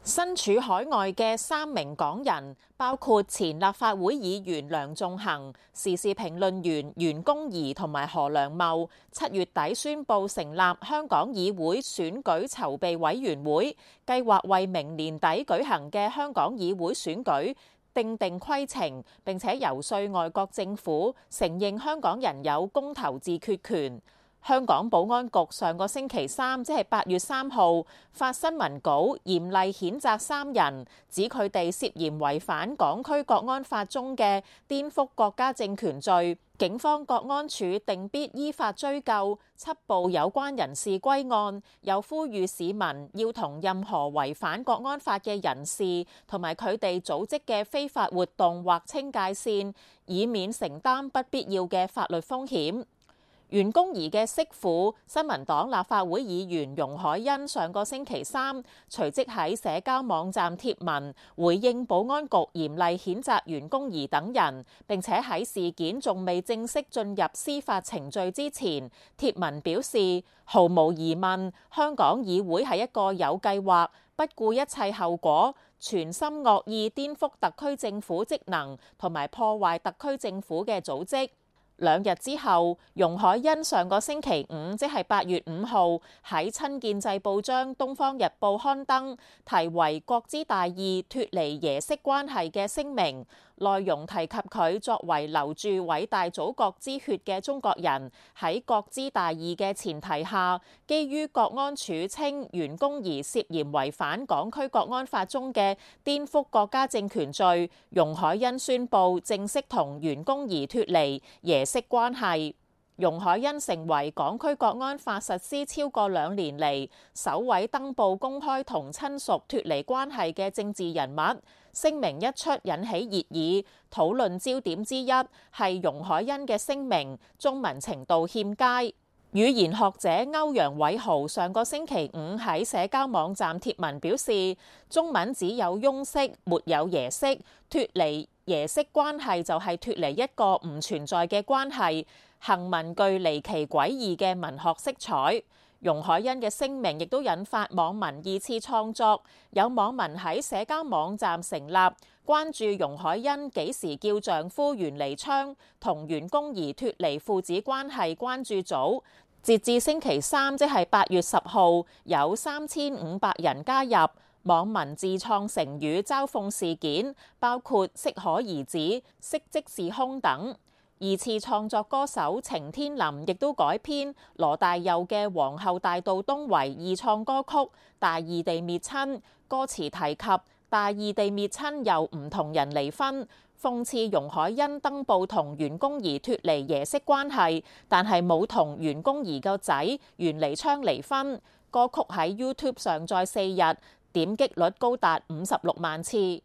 身處海外嘅3名港人，包括前立法會議員梁頌恆、時事評論員袁弓夷同埋何良懋，7月底宣布成立香港議會選舉籌備委員會，計劃為明年底舉行嘅香港議會選舉訂定規程，並且游說外國政府承認香港人有公投自決權。香港保安局上個星期三，即係8月3號發新聞稿，嚴厲譴責3人，指佢哋涉嫌違反港區國安法中嘅顛覆國家政權罪。警方國安處定必依法追究，緝捕有關人士歸案，又呼籲市民要同任何違反國安法嘅人士同埋佢哋組織嘅非法活動劃清界線，以免承擔不必要嘅法律風險。袁弓夷嘅媳婦、新民黨立法會議員容海恩上個星期三隨即喺社交網站貼文回應保安局嚴厲譴責袁弓夷等人，並且喺事件仲未正式進入司法程序之前，貼文表示毫無疑問，香港議會係一個有計劃、不顧一切後果、全心惡意顛覆特區政府職能同埋破壞特區政府嘅組織。2日之後，容海恩上個星期五，即係8月5號，喺親建制報章《東方日報》刊登題為「國之大義，脫離爺媳關係」嘅聲明，內容提及佢作為流住偉大祖國之血嘅中國人，喺國之大義嘅前提下，基於國安處稱袁弓夷涉嫌違反港區國安法中嘅顛覆國家政權罪，容海恩宣布正式同袁弓夷脫離爺媳關係。容海恩成為港區國安法實施超過2年嚟首位登報公開同親屬脫離關係嘅政治人物。聲明一出引起熱議，討論焦點之一係容海恩嘅聲明中文程度欠佳。語言學者歐陽偉豪上個星期五喺社交網站貼文表示，中文只有翁媳，沒有爺媳，脫離爺媳關係就係脫離一個唔存在嘅關係，行文具離奇詭異嘅文學色彩。容海恩嘅聲明亦都引發網民2次創作，有網民喺社交網站成立關注容海恩幾時叫丈夫袁彌昌同袁弓夷脫離父子關係關注組，截至星期三，即係8月10號，有3500人加入。網民自創成語嘲諷事件，包括適可而止、適即是空等。2次創作歌手程天林亦都改編羅大佑嘅《皇后大道東》為二創歌曲《大義地滅親》，歌詞提及大義地滅親又唔同人離婚，諷刺容海恩登報同袁弓夷脫離爺媳關係，但係冇同袁弓夷個仔袁彌昌離婚。歌曲喺 YouTube 上載4日，點擊率高達56萬次。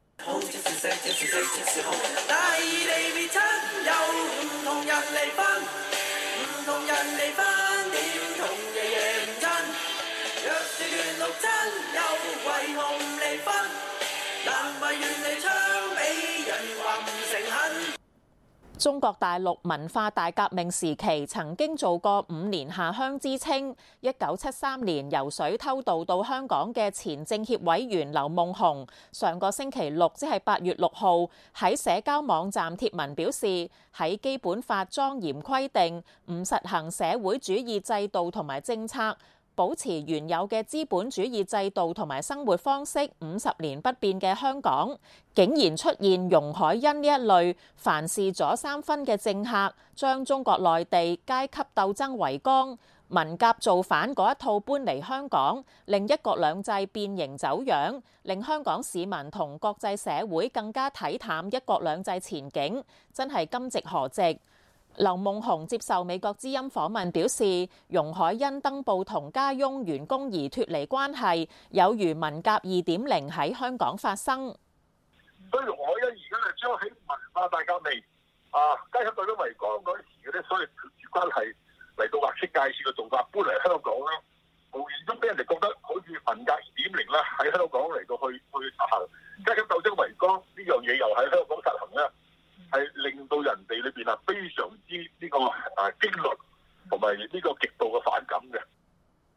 中國大陸文化大革命時期曾經做過5年下鄉之稱。1973年游水偷渡到香港嘅前政協委員劉夢熊，上個星期六，即係8月6號，喺社交網站貼文表示，喺基本法莊嚴規定唔實行社會主義制度同埋政策，保持原有嘅資本主義制度同埋生活方式50年不變嘅香港，竟然出現容海恩呢一類凡事左3分嘅政客，將中國內地階級鬥爭為綱，文革造反嗰一套搬嚟香港，令一國兩制變形走樣，令香港市民同國際社會更加睇淡一國兩制前景，真係今夕何夕。劉夢熊接受美國之音訪問表示，容海恩登報同家翁袁弓夷脫離關係，有如文革2.0喺香港發生。 所以容海恩而家係將喺文化大革命階級鬥爭為綱嗰時嘅所謂脫離關係嚟到劃清界線嘅做法搬嚟香港啦，無形中俾人哋覺得好似文革2.0啦，喺香港嚟到去實行階級鬥爭為綱呢樣嘢，又喺香港實行啦，係令到人哋裏邊非常之呢個驚慄同埋呢個極度嘅反感嘅。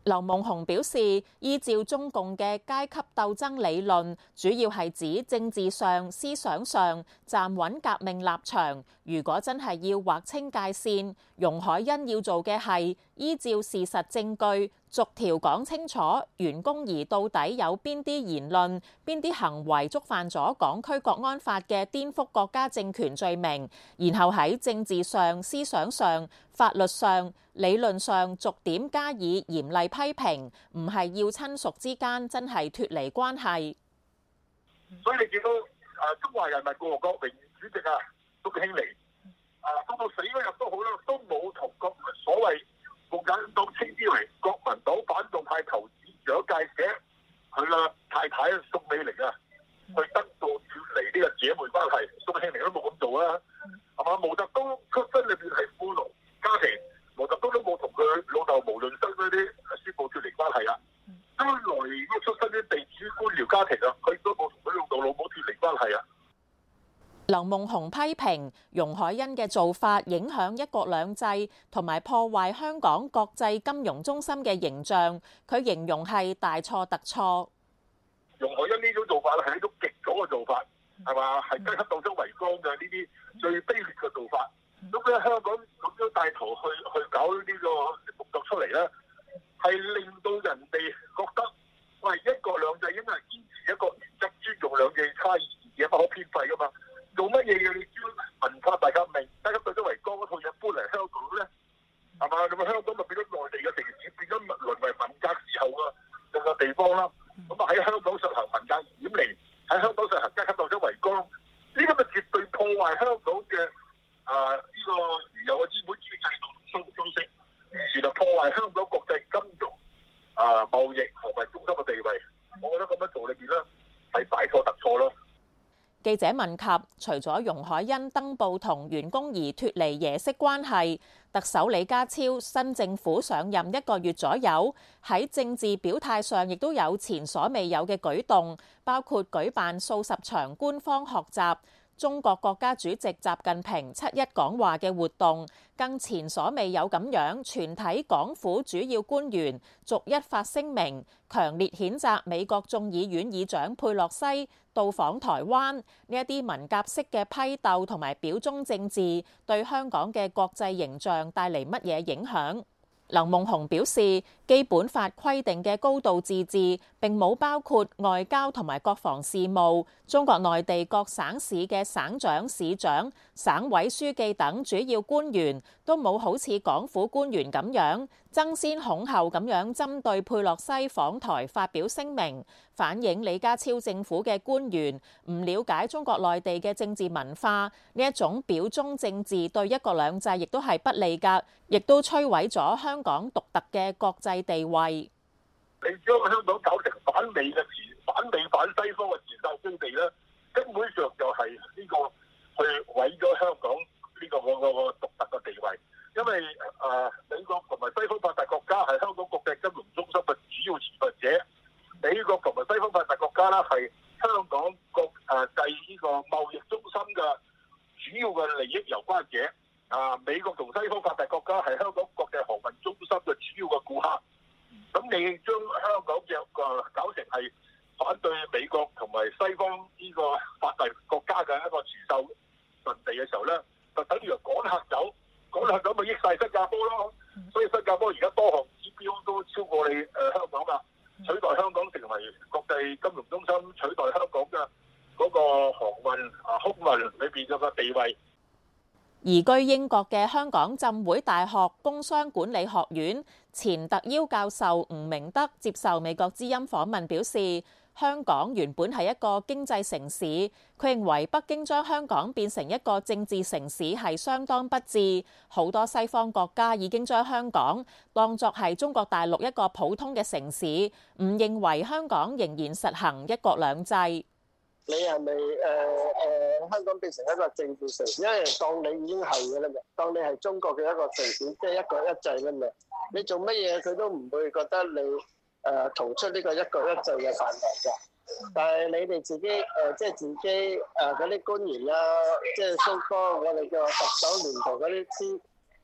劉夢熊表示，依照中共嘅階級鬥爭理論，主要係指政治上、思想上站穩革命立場。如果真係要劃清界線，容海恩要做嘅係依照事實證據，逐條講清楚袁弓夷到底有邊啲言論、邊啲行為觸犯咗港區國安法嘅顛覆國家政權罪名，然後喺政治上、思想上、法律上、理論上逐點加以嚴厲批評，唔係要親屬之間真係脫離關係。 所以你見到中華人民共和國榮譽主席宋慶齡到死嗰日都好啦，都冇同國民所謂共產黨稱之為國民黨反動派頭子蔣介石佢嘅太太宋美齡去得到脫離呢個姐妹關係。宋慶齡都冇咁做啊，係嘛？毛澤東出身裏邊係富農家庭，毛澤東都冇同佢老豆毛潤生嗰啲宣布脫離關係啊。將來如果出身啲地主官僚家庭佢都冇同佢老豆老母脫離關係啊。 劉夢熊批評容海恩嘅做法影響一國兩制，同埋破壞香港國際金融中心嘅形象。佢形容係大錯特錯。 容海恩呢種做法係一種極左嘅做法，係嘛？係階級鬥爭為綱嘅呢啲最卑劣嘅做法。咁咧香港咁樣帶頭去搞呢個動作出嚟咧，係令到人哋覺得喂，一國兩制應該係堅持一個原則，尊重兩地差異，而不可偏廢噶嘛。做乜嘢要你將文化大革命、階級鬥爭為綱嗰套嘢搬嚟香港咧？係嘛？咁香港咪變咗內地嘅城市，變咗淪為文革時候嘅個地方啦。咁喺香港實行文革2.0，喺香港實行階級鬥爭為綱，呢個咪絕對破壞香港嘅呢個原有嘅資本主義制度同生活方式，完全係破壞香港國際金融貿易航運中心嘅地位。我覺得咁樣做裏邊咧係大錯特錯咯。 記者問及，除咗容海恩登報同袁弓夷脫離爺媳關係，特首李家超新政府上任1個月左右，喺政治表態上亦都有前所未有嘅舉動，包括舉辦數十場官方學習中國國家主席習近平7.1講話嘅活動，更前所未有咁樣，全體港府主要官員逐一發聲明，強烈譴責美國眾議院議長佩洛西到訪台灣。呢一啲文革式嘅批鬥同埋表忠政治，對香港嘅國際形象帶嚟乜嘢影響？劉夢熊表示，基本法規定嘅高度自治並冇包括外交同埋國防事務，中國內地各省市嘅省長、市長、省委書記等主要官員都冇好似港府官員咁樣爭先恐後咁樣針對佩洛西訪台發表聲明，反映李家超政府嘅官員唔了解中國內地嘅政治文化，呢一種表忠政治對一國兩制亦都係不利㗎，亦都摧毀咗香港獨特嘅國際地位。 你將香港搞成反美反西方嘅前哨基地咧，根本上就係呢個去毀咗香港呢個獨特嘅地位。因為美國同埋西方發達國家係香港國際金融中心嘅主要持份者，美國同埋西方發達國家咧係香港國際呢個貿易中心嘅主要嘅利益攸關者。美國同西方發達國家係香港國際航運中心嘅主要嘅顧客。咁你將香港嘅搞成係反對美國同埋西方呢個發達國家嘅一個持守陣地嘅時候咧，就等於趕客走咪益晒新加坡咯。所以新加坡而家多項指標都超過你香港啦，取代香港成為國際金融中心，取代香港嘅嗰個航運空運裏邊嘅個地位。 移居英國嘅香港浸會大學工商管理學院前特邀教授吳明德接受美國之音訪問表示，香港原本係一個經濟城市，佢認為北京將香港變成一個政治城市係相當不智。好多西方國家已經將香港當作係中國大陸一個普通嘅城市，唔認為香港仍然實行一國兩制。 你係咪香港變成一個政治城市？因為當你已經係嘅啦嘛，當你係中國嘅一個城市，即係一國一制啦嘛。你做乜嘢佢都唔會覺得你逃出呢個一國一制嘅範圍嘅。但係你哋自己即係自己嗰啲官員啦，即係蘇科我哋嘅特首聯同嗰啲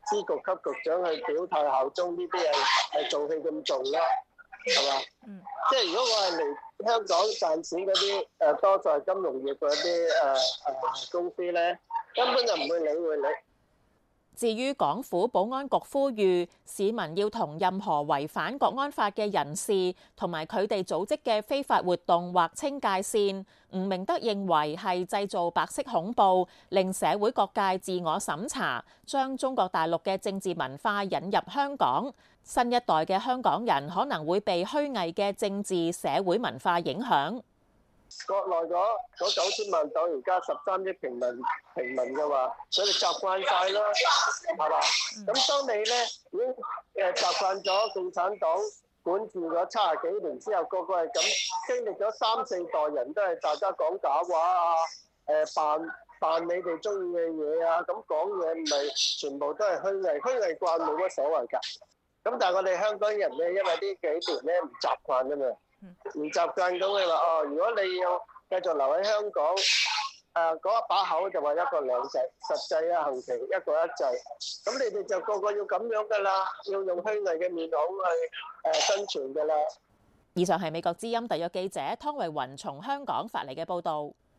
司局級局長去表態效忠呢啲係做戲咁做啦，係嘛？即係如果我係嚟香港賺錢嗰啲多數係金融業嗰啲公司咧，根本就唔會理會你。 至於港府保安局呼籲市民要同任何違反國安法嘅人士同埋佢哋組織嘅非法活動劃清界線，吳明德認為係製造白色恐怖，令社會各界自我審查，將中國大陸嘅政治文化引入香港。新一代嘅香港人可能會被虛偽嘅政治社會文化影響。 國內嗰9000萬黨，而家13億平民嘅話，佢哋習慣晒啦，係嘛？咁當你咧已經習慣咗共產黨管治咗70幾年之後，個個係咁經歷咗3、4代人都係大家講假話啊，扮你哋中意嘅嘢啊，咁講嘢唔係全部都係虛偽慣冇乜所謂㗎。咁但係我哋香港人咧，因為呢幾年咧唔習慣㗎嘛。唔習慣咁你話哦，如果你要繼續留喺香港，嗰一把口就話一國兩制，實際行情一國一制，咁你哋就個個要咁樣噶啦，要用虛偽嘅面孔去生存噶啦。 以上係美國之音特約記者湯慧雲從香港發嚟嘅報導。